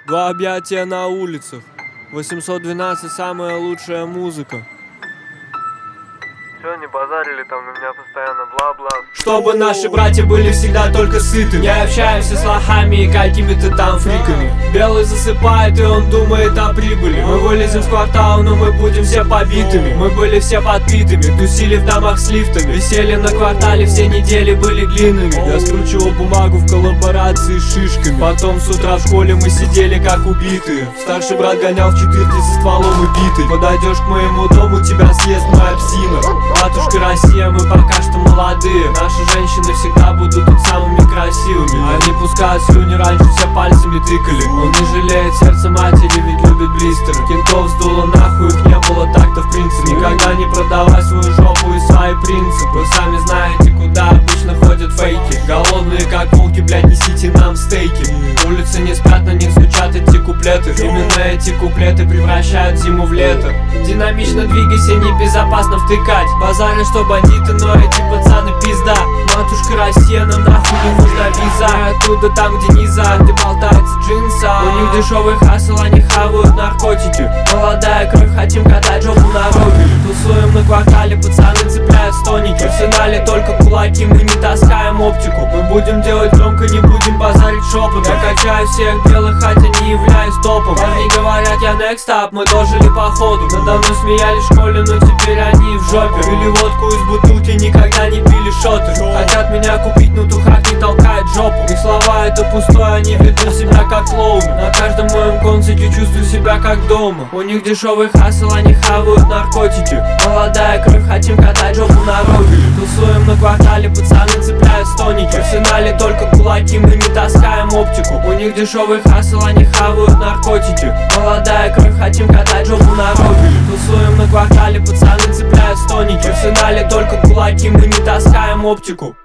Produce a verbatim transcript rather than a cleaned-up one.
Два объятия на улицах. восемьсот двенадцать самая лучшая музыка. Все, не базарили там на меня постоянно, бла-бла. Чтобы наши братья были всегда только сыты. Не общаемся с лохами и какими-то там фриками. Белый засыпает и он думает о прибыли. Мы вылезем с квартала, но мы будем все побитыми. Мы были все подпитыми, тусили в домах с лифтами. Висели на квартале, все недели были длинными. Я скручивал бумагу в коллаборации с шишками. Потом с утра в школе мы сидели как убитые. Старший брат гонял в четырке со стволом и битой. Подойдешь к моему дому, тебя съест моя псина. Матушка Россия, мы пока что молодые. Наши женщины всегда будут тут самыми красивыми. Они пускают слюни, раньше все пальцами тыкали. Он не жалеет сердце матери, ведь любит блистеры. Кентов сдуло нахуй, их не было так-то в принципе. Никогда не продавай свою жопу и свои принципы. Вы сами знаете, куда обычно ходят фейки. Голодные как волки, блядь, несите нам стейки. Улицы не спят, на них звучат эти куплеты. Именно эти куплеты превращают зиму в лето. Динамично двигайся, небезопасно втыкать. Базары, что бандиты, но эти пацаны пизда. Матушка Россия, нам нахуй не нужна виза. Мы оттуда там, где низа, где болтается джинса. У них дешевый хасл, они хавают наркотики. Молодая кровь, хотим катать жопу на рове. Тусуем на квартале, пацаны цепляют стоники. В арсенале только кулаки, мы не таскаем оптику. Мы будем делать громко, не будем базарить шепотом. Я качаю всех белых, хотя не являюсь топом. Они говорят, я next up, мы дожили походу. Надо мной смеялись в школе, но теперь они в жопе. Пили водку из бутылки, никогда не пили шоты. Хотят меня купить, но тухак не толкает жопу. Их слова это пустое, они ведут себя как клоуны. На каждом моем концерте чувствую себя как дома. У них дешевый хасл, они хавают наркотики. Молодая кровь, хотим катать жопу на рове. Тусуем на квартале, пацаны цепляют стоники. В арсенале только кулаки, мы не таскаем оптику. У них дешевый хасл, они хавают наркотики. Молодая кровь, хотим катать жопу на рове. Тусуем на квартале, пацаны цепляют стоники. В арсенале только кулаки, мы не таскаем оптику.